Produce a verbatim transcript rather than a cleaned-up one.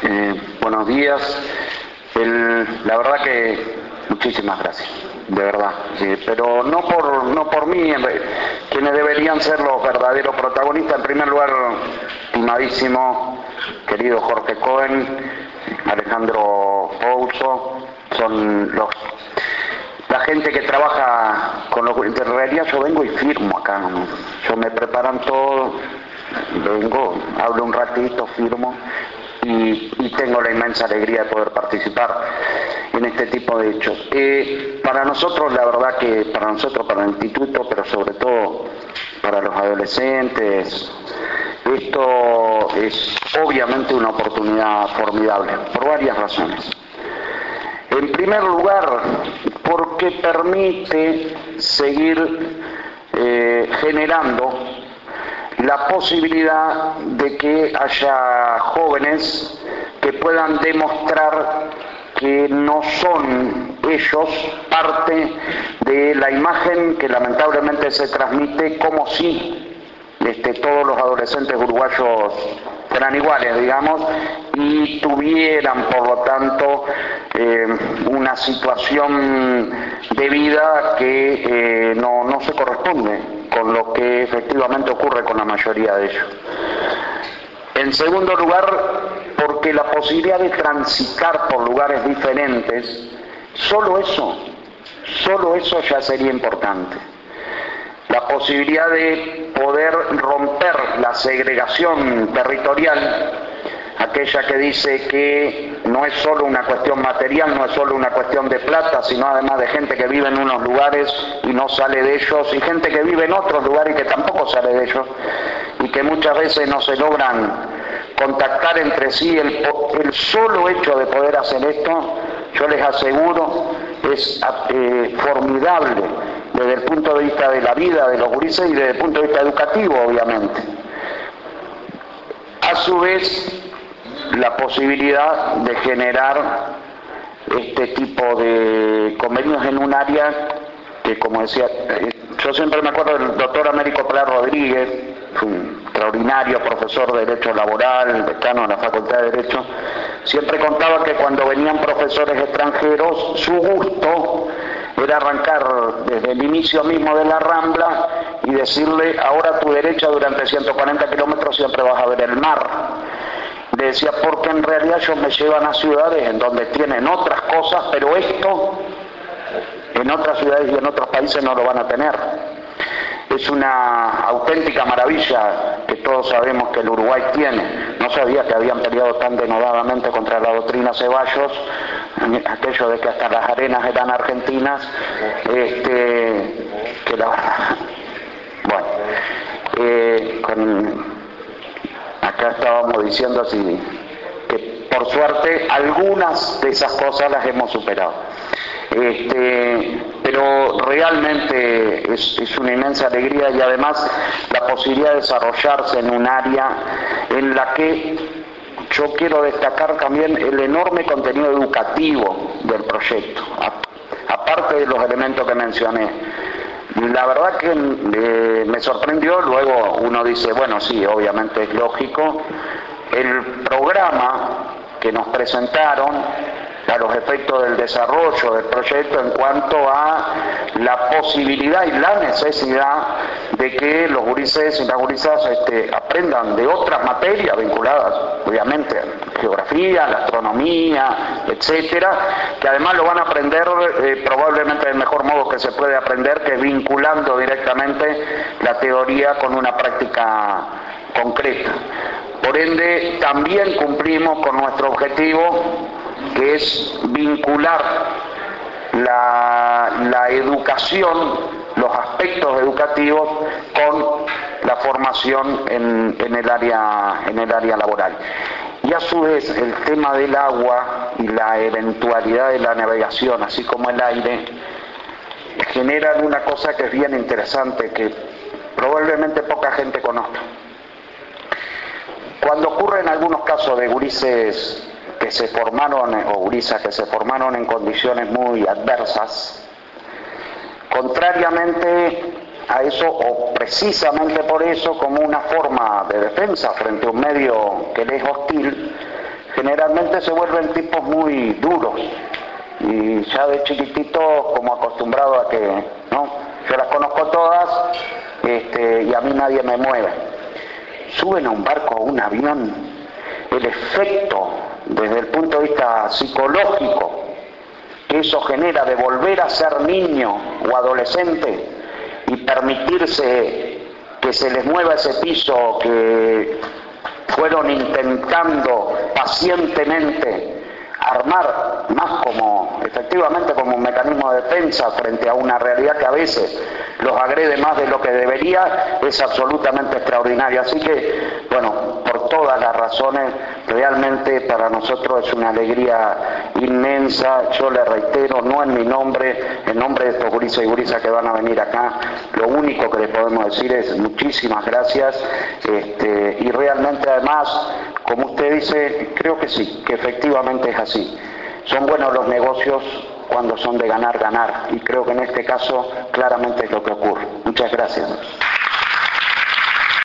Eh, buenos días. El, la verdad que muchísimas gracias, de verdad. Sí, pero no por no por mí, quienes deberían ser los verdaderos protagonistas. En primer lugar, estimadísimo, querido Jorge Cohen, Alejandro Pouso, son los la gente que trabaja con los... En realidad yo vengo y firmo acá, ¿no? Yo me preparan todo, vengo, hablo un ratito, firmo y, y tengo la inmensa alegría de poder participar en este tipo de hechos. Eh, para nosotros, la verdad que para nosotros, para el instituto, pero sobre todo para los adolescentes, esto es obviamente una oportunidad formidable, por varias razones. En primer lugar, porque permite seguir eh, generando la posibilidad de que haya jóvenes que puedan demostrar que no son ellos parte de la imagen que lamentablemente se transmite como si este, todos los adolescentes uruguayos fueran iguales, digamos, y tuvieran, por lo tanto, eh, una situación de vida que eh, no, no se corresponde con lo que efectivamente ocurre con la mayoría de ellos. En segundo lugar, porque la posibilidad de transitar por lugares diferentes, solo eso, solo eso ya sería importante. La posibilidad de poder romper la segregación territorial, aquella que dice que no es solo una cuestión material, no es solo una cuestión de plata, sino además de gente que vive en unos lugares y no sale de ellos, y gente que vive en otros lugares y que tampoco sale de ellos, y que muchas veces no se logran contactar entre sí. El, el solo hecho de poder hacer esto, yo les aseguro, es eh, formidable desde el punto de vista de la vida de los gurises y desde el punto de vista educativo, obviamente. A su vez, la posibilidad de generar este tipo de convenios en un área que, como decía, yo siempre me acuerdo del doctor Américo Pla Rodríguez, un extraordinario profesor de Derecho Laboral, decano de la Facultad de Derecho, siempre contaba que cuando venían profesores extranjeros, su gusto era arrancar desde el inicio mismo de la Rambla y decirle: ahora a tu derecha durante ciento cuarenta kilómetros siempre vas a ver el mar. Le decía, porque en realidad ellos me llevan a ciudades en donde tienen otras cosas, pero esto en otras ciudades y en otros países no lo van a tener. Es una auténtica maravilla que todos sabemos que el Uruguay tiene. No sabía que habían peleado tan denodadamente contra la doctrina Ceballos, aquello de que hasta las arenas eran argentinas, este, que la bueno, eh, con, acá estábamos diciendo así, que por suerte algunas de esas cosas las hemos superado. Este, pero realmente es, es una inmensa alegría, y además la posibilidad de desarrollarse en un área en la que yo quiero destacar también el enorme contenido educativo del proyecto, a, aparte de los elementos que mencioné. La verdad que eh, me sorprendió. Luego uno dice, bueno, sí, obviamente es lógico, el programa que nos presentaron a los efectos del desarrollo del proyecto en cuanto a la posibilidad y la necesidad de que los gurises y las gurisas este, aprendan de otras materias vinculadas, obviamente, geografía, la astronomía, etcétera, que además lo van a aprender eh, probablemente del mejor modo que se puede aprender, que es vinculando directamente la teoría con una práctica concreta. Por ende, también cumplimos con nuestro objetivo, que es vincular la, la educación, los aspectos educativos con la formación en, en, el área, en el área laboral. Y a su vez el tema del agua y la eventualidad de la navegación, así como el aire, generan una cosa que es bien interesante, que probablemente poca gente conozca. Cuando ocurren algunos casos de gurises que se formaron, o gurisas que se formaron en condiciones muy adversas, contrariamente a eso, o precisamente por eso, como una forma de defensa frente a un medio que les es hostil, generalmente se vuelven tipos muy duros y ya de chiquitito como acostumbrado a que, ¿no? Yo las conozco todas este, y a mí nadie me mueve. Suben a un barco, a un avión, el efecto desde el punto de vista psicológico que eso genera de volver a ser niño o adolescente y permitirse que se les mueva ese piso que fueron intentando pacientemente armar más como, efectivamente como un mecanismo de defensa frente a una realidad que a veces los agrede más de lo que debería, es absolutamente extraordinario. Así que, bueno, por todas las razones, realmente para nosotros es una alegría inmensa. Yo le reitero, no en mi nombre, en nombre de estos gurises y gurisas que van a venir acá, lo único que les podemos decir es muchísimas gracias, este, y realmente además, como usted dice, creo que sí, que efectivamente es así. Son buenos los negocios cuando son de ganar, ganar, y creo que en este caso claramente es lo que ocurre.